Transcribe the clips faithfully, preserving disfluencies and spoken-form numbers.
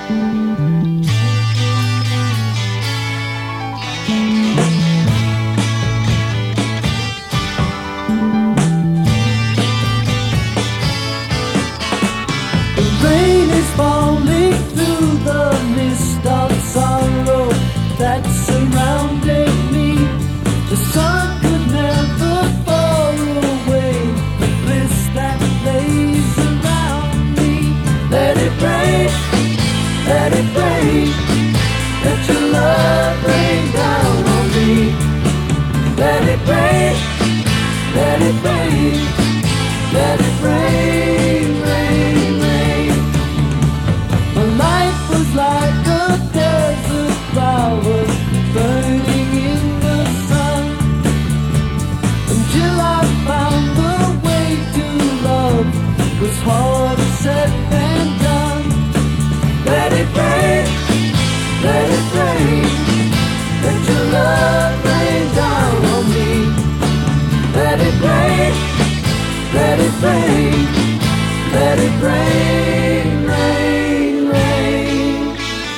Rain is falling through the mist of sorrow that surrounded me. The sun could never fall away the bliss that lays around me. Let it rain, let it rain, let your love rain down on me. Let it rain, let it rain, let it rain, rain, rain. My life was like a desert flower burning in the sun, until I found the way to love was harder said than done. Let it rain, let it rain, let your love rain down on me. Let it rain, let it rain, let it rain, rain, rain.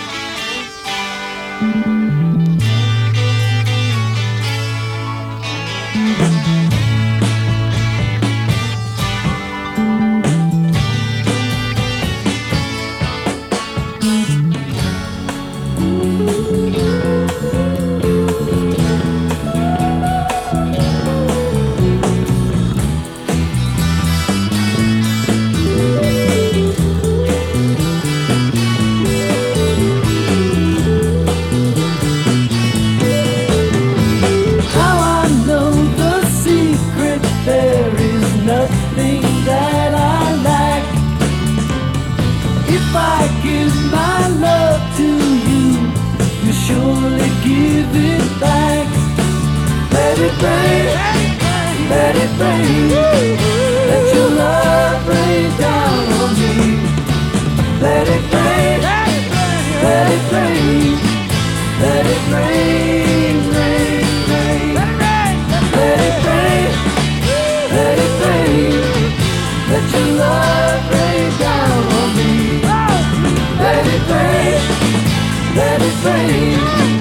There is nothing that I lack. If I give my love to you, you surely give it back. Let it rain, let it rain, let your love rain down on me. Let it rain, let it rain, let it rain, rain, rain. Let it rain, let it rain, let your love rain down on me. Let it rain, let it rain.